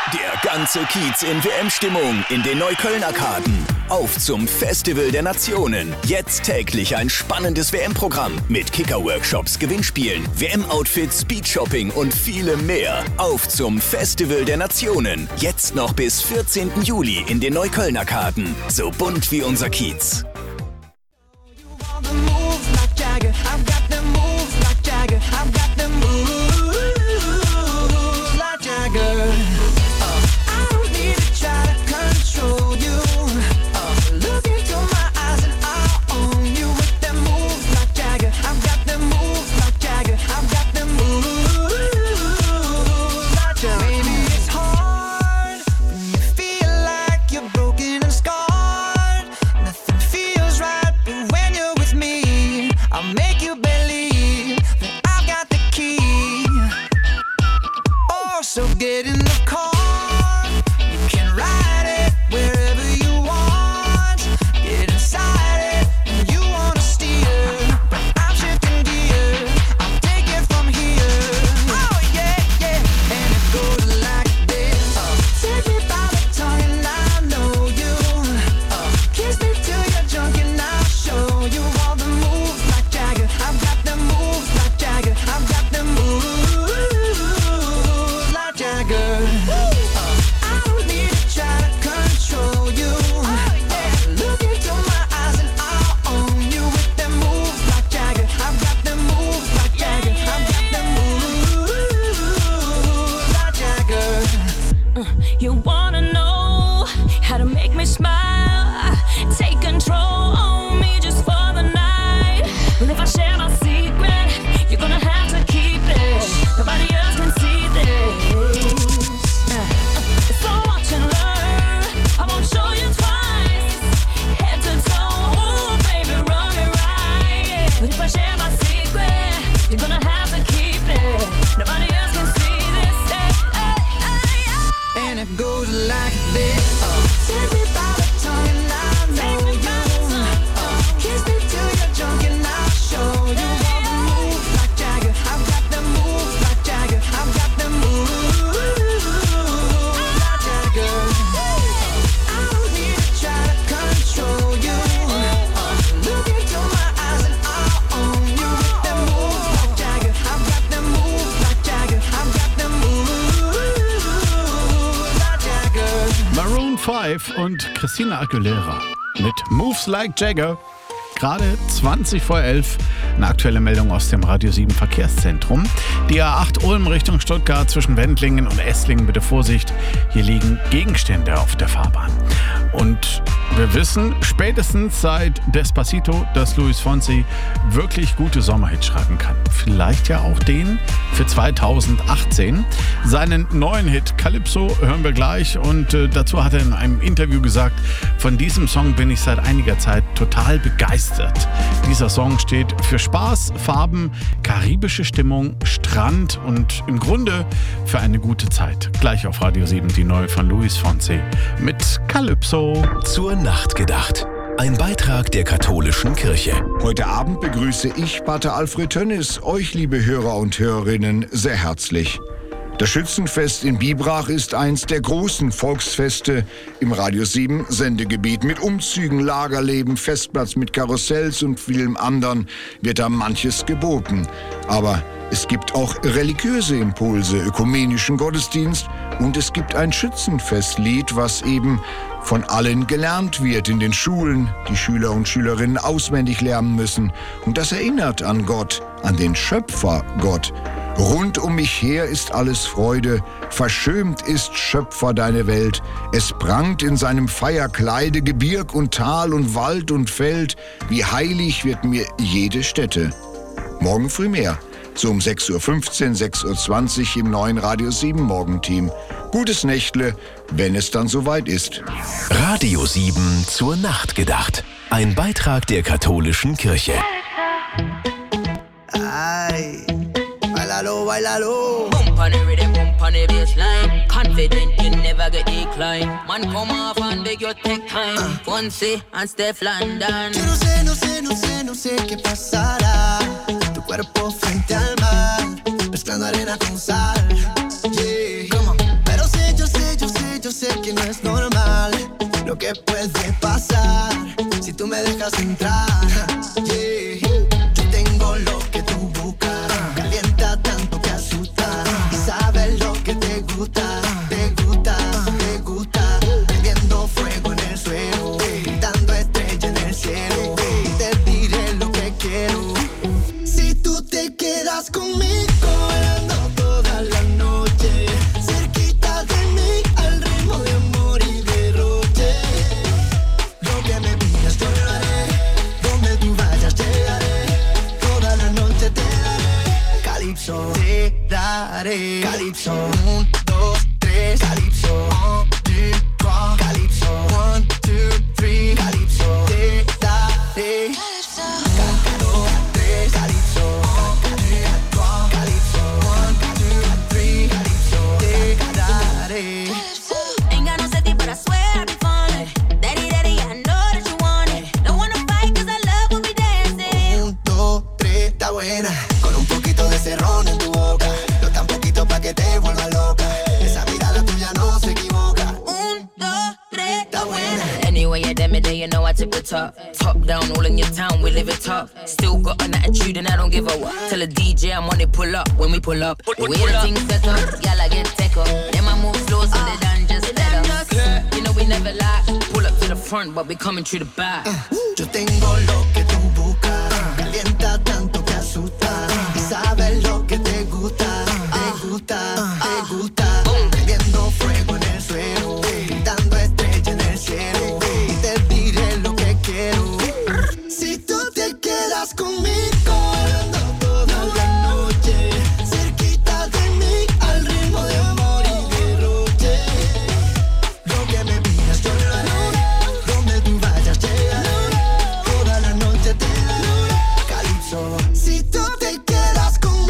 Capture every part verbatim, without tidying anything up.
Der ganze Kiez in W M-Stimmung in den Neukölln-Arkaden. Auf zum Festival der Nationen. Jetzt täglich ein spannendes W M-Programm mit Kicker-Workshops, Gewinnspielen, W M-Outfits, Speed-Shopping und vielem mehr. Auf zum Festival der Nationen. Jetzt noch bis vierzehnten Juli in den Neukölln-Arkaden. So bunt wie unser Kiez. Und Christina Aguilera mit Moves Like Jagger. Gerade zwanzig vor elf. Eine aktuelle Meldung aus dem Radio sieben Verkehrszentrum. Die A acht Ulm Richtung Stuttgart zwischen Wendlingen und Esslingen. Bitte Vorsicht, hier liegen Gegenstände auf der Fahrbahn. Und wir wissen spätestens seit Despacito, dass Luis Fonsi wirklich gute Sommerhits schreiben kann. Vielleicht ja auch den für zweitausendachtzehn. Seinen neuen Hit Calypso hören wir gleich und äh, dazu hat er in einem Interview gesagt, von diesem Song bin ich seit einiger Zeit total begeistert. Dieser Song steht für Spaß, Farben, karibische Stimmung, Strand und im Grunde für eine gute Zeit. Gleich auf Radio sieben die neue von Luis Fonsi mit Calypso. Zur Nacht gedacht. Ein Beitrag der katholischen Kirche. Heute Abend begrüße ich, Pater Alfred Tönnis, euch, liebe Hörer und Hörerinnen, sehr herzlich. Das Schützenfest in Bibrach ist eins der großen Volksfeste im Radio sieben Sendegebiet. Mit Umzügen, Lagerleben, Festplatz mit Karussells und vielem anderen wird da manches geboten. Aber es gibt auch religiöse Impulse, ökumenischen Gottesdienst und es gibt ein Schützenfestlied, was eben von allen gelernt wird in den Schulen, die Schüler und Schülerinnen auswendig lernen müssen. Und das erinnert an Gott, an den Schöpfer Gott. Rund um mich her ist alles Freude, verschönt ist Schöpfer deine Welt. Es prangt in seinem Feierkleide Gebirg und Tal und Wald und Feld. Wie heilig wird mir jede Stätte. Morgen früh mehr. So um sechs Uhr fünfzehn, sechs Uhr zwanzig im neuen Radio sieben Morgenteam. Gutes Nächtle, wenn es dann soweit ist. Radio sieben zur Nacht gedacht. Ein Beitrag der katholischen Kirche. Ay, bailalo, bailalo. Bump on the rhythm, bump on the bassline. Confident you never get decline. Man come off and beg your take time. Fonsi and Steph London. Yo no sé, no sé, no sé, no sé qué pasará. Tu cuerpo frente al mar, mezclando arena con sal. Yeah. Come on. Pero sé, yo sé, yo aquí no es normal lo que puede pasar si tú me dejas entrar. Yeah. Yo tengo lo que tú buscas, calienta tanto que asusta, y sabes lo que te gusta, te gusta, te gusta, prendiendo fuego en el suelo, dando estrella en el cielo, y te diré lo que quiero. Si tú te quedas conmigo bailando toda la noche, cerquita de mí al ritmo de amor y derroche, lo que me pidas yo lo haré, donde tú vayas llegaré, toda la noche te daré, calipso, te daré, calipso, un, dos, tres, calipso, one, two, trois, calipso, one, two, three, calipso, te daré, calipso, un, dos, tres, calipso, calipso, one, two, three, calipso, te daré. Ain't got no safety, but I swear I'll be falling. Daddy, daddy, I know that you want it. Don't wanna fight, cause I love when we dancing. Un, dos, tres, está buena. Con un poquito de cerrón en tu boca. No tan poquito pa' que te vuelva loca. Esa mirada tuya no se equivoca. Un, dos, tres, Está buena. Anyway, yeah, damn it, day, you know I took the top. Top down, all in your town, we live it top. Still got an attitude and I don't give a what. Tell the D J I'm on it, pull up when we pull up. The way the things set up, y'all I get tech up. Then I move slow so they done just better. You know we never lie. Pull up to the front, but we coming through the back. Yo tengo lo que tú buscas, calienta tanto que asusta, y sabes lo que te gusta, te gusta, te gusta, prendiendo fuego en el suelo, dando estrella en el cielo, y te diré lo que quiero. Si tú te quedas conmigo bailando toda la noche, cerquita de mí al ritmo de amor y derroche, lo que me pidas yo lo haré, donde tú vayas llegaré, toda la noche te daré, calipso. Si tú te quedas conmigo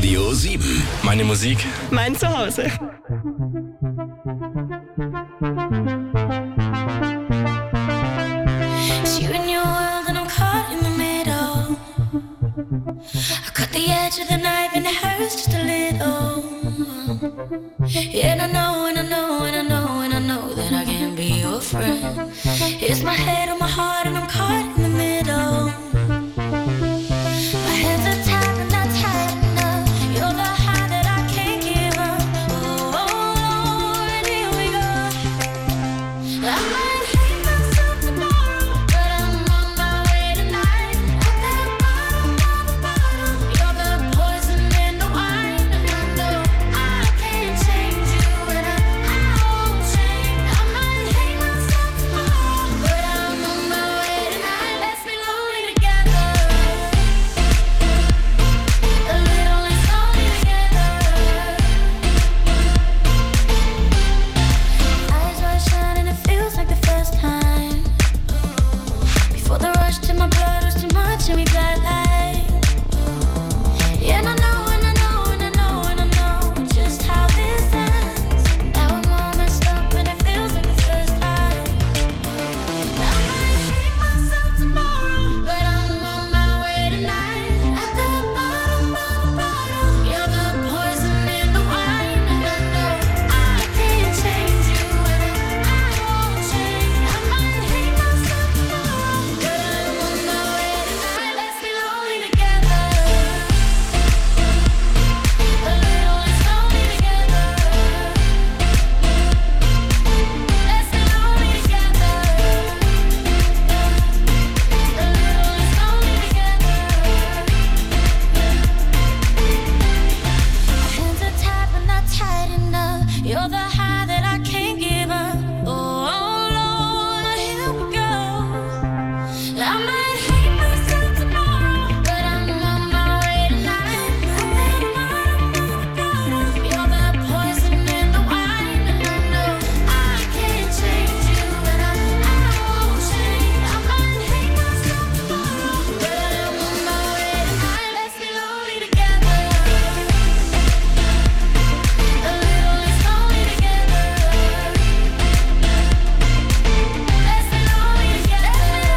Radio sieben. Meine Musik. Mein Zuhause. It's you and your world and I'm caught in the middle. I cut the edge of the knife and it hurts just a little. Yeah, and I know, and I know, and I know, and I know that I can't be your friend. It's my head on my heart and I'm caught in the middle. My hands are tied but not tight enough. You're the high that I can't give up. Oh, Lord, here we go. I might hate myself tomorrow, but I'm on my way tonight. At the bottom of the bottle, you're the poison in the wine. And I know I can't change you, and I, I won't change. I might hate myself tomorrow, but I'm on my way tonight. Let's be lonely together. A little less lonely together. Eyes wide shut and it feels like the first time. Before the rush to my blood was too much and we got light. Yeah, and I know, and I know, and I know, and I know just how this ends. Now I'm all messed up and it feels like the first time. I might hate myself tomorrow, but I'm on my way tonight. At the bottom of the bottle, you're the poison in the wine. And I know I can't change you, and I, I won't change. I might hate myself tomorrow, but I'm on my way tonight. Let's be lonely together. A little less lonely together. Let's be lonely together. A little less lonely together. Hands are tied but not tight enough. You're the high that I can't give up. Oh, Lord, here we go. I might hate myself tomorrow, but I'm on my way tonight. You're the poison in the wine, and I know I can't change you, and I, I won't change. I might hate myself tomorrow, but I'm on my way tonight. Let's be lonely together. A little less lonely together. Let's be lonely together.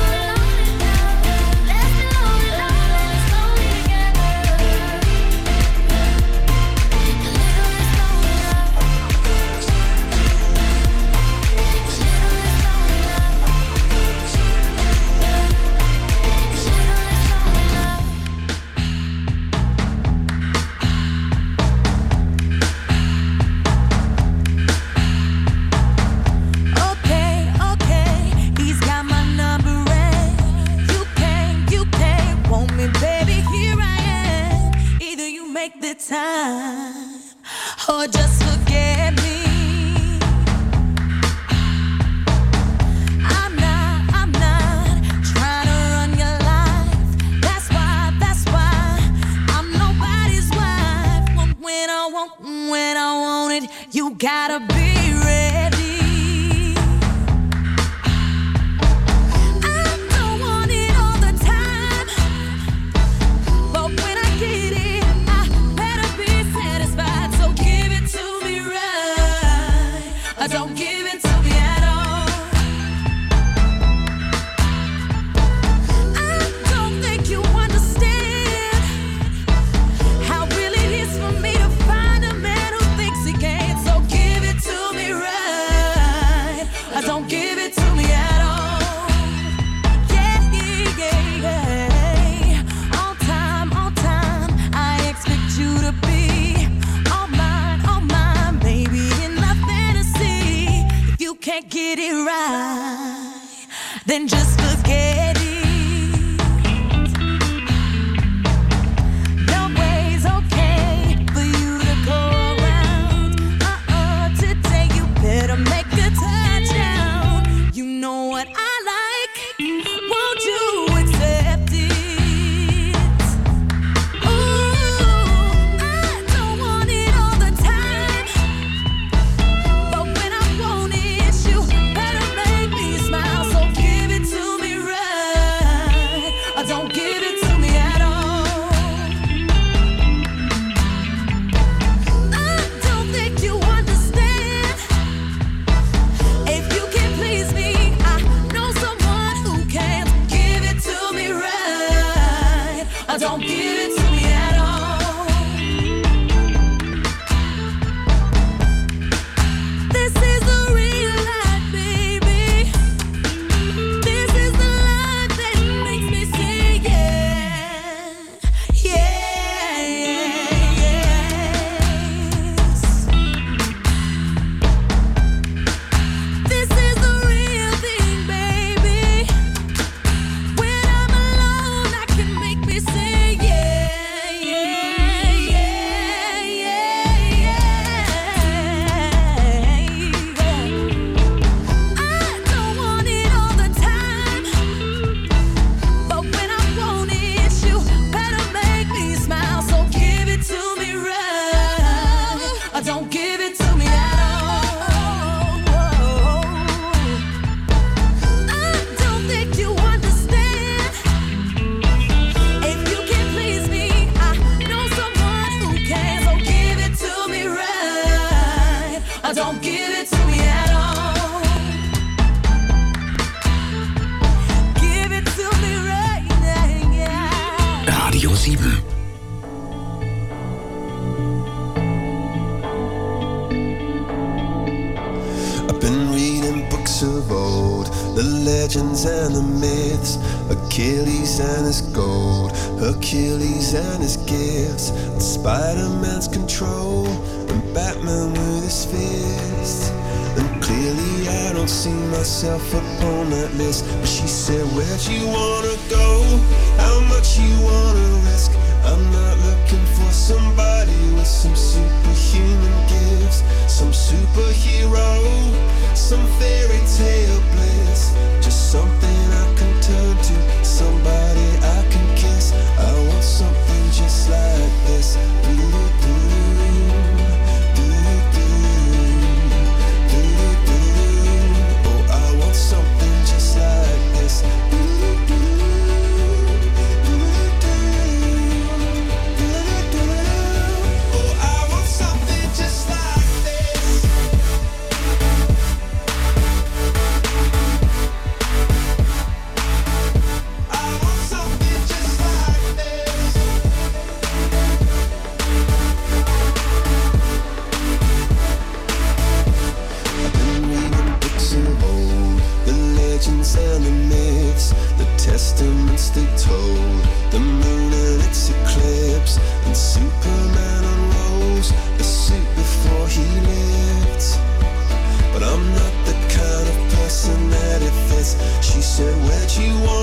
Let's be lonely, lonely, less lonely together. A little less lonely love. A little less lonely love. Okay, okay, he's got my number and you can't, you can't want me, baby, here I am. Either you make the time or just forget me. I'm not, I'm not trying to run your life. That's why, that's why I'm nobody's wife. When I want, when I want it, you gotta be ready. I don't want it all the time, but when I get it, I better be satisfied. So give it to me right. I don't give it to me at all. I don't think you understand how really it is for me to find a man who thinks he can. So give it to me right. I don't give it to me at all. Yeah, yeah, yeah. On time, on time. I expect you to be all mine, all mine, baby. And nothing to see. If you can't get it right, then just forget it. No way's okay for you to go around. Uh-uh, today you better make a touchdown. You know what I like. Won't you accept it? Ooh, I don't want it all the time, but when I want it, you better make me smile. So give it to me I don't give it to me at all. This is the real life, baby. This is the life that makes me say yeah, yeah, yes. This is the real thing, baby. When I'm alone, I can make me say yeah, yeah, yeah, yeah, yeah. I don't want it all the time, but when I want it, you better make me smile. So give it to me right, or don't give it to me at all. I don't think you understand. If you can please me, I know someone who can. So give it to me right, or don't give it to me at all. Give it to me right now, yeah. Radio sieben. I've been reading books of old, the legends and the myths, Achilles and his gold, Hercules and his gifts, and Spider-Man's control, and Batman with his fist. And clearly I don't see myself upon that list. But she said, where'd you wanna go? How much you wanna risk? I'm not looking for somebody with some superhuman gifts, some superhero, some fairy tale bliss. Just something I can turn to, somebody I can kiss. I want something just like this. Oh, I want something just like this. Oh, I want something just like this. I want something just like this. I've been reading books of old, the legends and the myths, the testaments they told, the moon and its eclipse, and Superman unrolls the suit before he lived. But I'm not the kind of person that it fits. She said, where'd you want